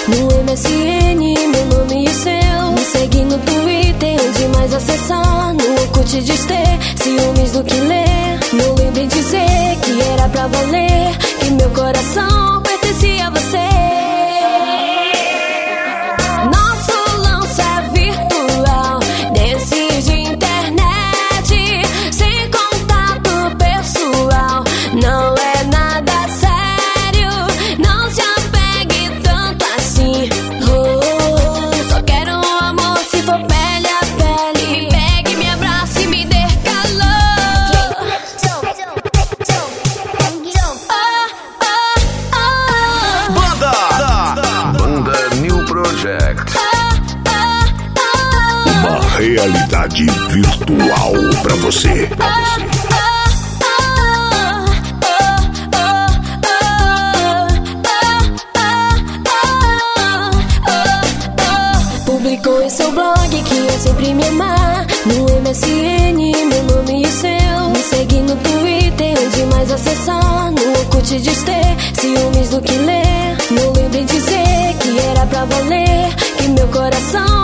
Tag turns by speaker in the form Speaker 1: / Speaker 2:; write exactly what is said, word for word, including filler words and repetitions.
Speaker 1: no M S N, meu nome e o seu. Me segue no Twitter, onde mais acessar. No Orkut diz ter ciúmes do que ler. Não lembre de dizer que era pra valer, que meu coração pertencia a você. Nosso lance é virtual, desses de internet, sem contato pessoal. Não é nada sério, não se apegue tanto assim. Oh, só quero um amor se for pele a pele. Pegue, me abrace e me dê calor. Oh, oh, oh.
Speaker 2: Banda Banda New Project. Uma realidade virtual pra você. Pra você.
Speaker 1: Publicou em seu blog que ia sempre me amar. No M S N, meu nome e o seu. Me segue no Twitter, onde mais acessar. No Orkut diz ter ciúmes do que ler. Não lembre de dizer que era pra valer, que meu coração